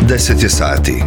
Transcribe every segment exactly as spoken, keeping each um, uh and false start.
deset je sati.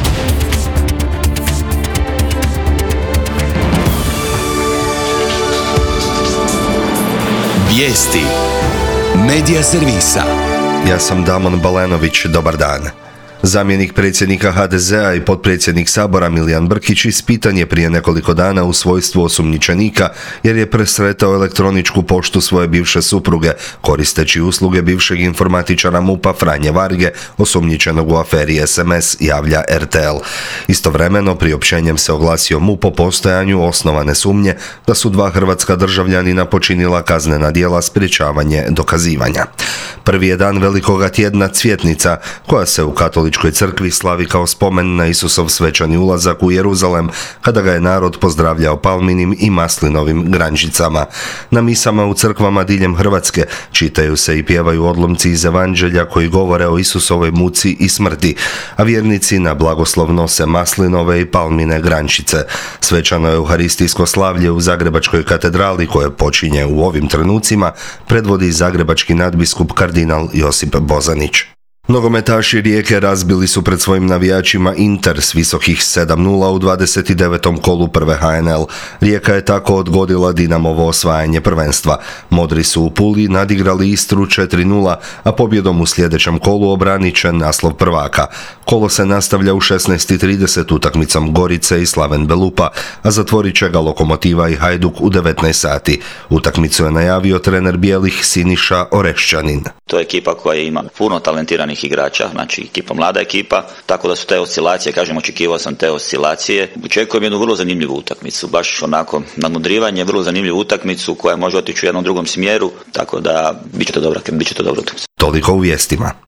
Vijesti Medija servisa. Ja sam Damon Balenović, dobar dan. Zamjenik predsjednika ha de zea i potpredsjednik Sabora Milijan Brkić ispitan je prije nekoliko dana u svojstvu osumnjičenika jer je presretao elektroničku poštu svoje bivše supruge koristeći usluge bivšeg informatičara MUP-a Franje Varge, osumnjičenog u aferi es em es, javlja er te el. Istovremeno priopćenjem se oglasio MUP o postojanju osnovane sumnje da su dva hrvatska državljanina počinila kaznena djela sprječavanje dokazivanja. Prvi je dan velikoga tjedna Cvjetnica, koja se u katoličkoj crkvi slavi kao spomen na Isusov svečani ulazak u Jeruzalem, kada ga je narod pozdravljao palminim i maslinovim grančicama. Na misama u crkvama diljem Hrvatske čitaju se i pjevaju odlomci iz evanđelja koji govore o Isusovoj muci i smrti, a vjernici na blagoslov nose maslinove i palmine grančice. Svečano euharistijsko slavlje u Zagrebačkoj katedrali, koje počinje u ovim trenucima, predvodi zagrebački nadbiskup kardinal Josip Bozanić. Nogometaši Rijeke razbili su pred svojim navijačima Inter s visokih sedam nula u dvadeset devetom kolu prve ha en el. Rijeka je tako odgodila Dinamovo osvajanje prvenstva. Modri su u Puli nadigrali Istru četiri nula, a pobjedom u sljedećem kolu obranit će naslov prvaka. Kolo se nastavlja u šesnaest i trideset utakmicom Gorice i Slaven Belupa, a zatvorit će ga Lokomotiva i Hajduk u devetnaest sati. Utakmicu je najavio trener bijelih Siniša Orešćanin. To je ekipa koja ima puno talentiranih igrača, znači ekipa, mlada ekipa, tako da su te oscilacije, kažem, očekivao sam te oscilacije. Očekujem jednu vrlo zanimljivu utakmicu, baš onako nadmudrivanje, vrlo zanimljivu utakmicu koja može otići u jednom drugom smjeru, tako da bit će to dobra, bit će to dobra utakmica. Toliko u vijestima.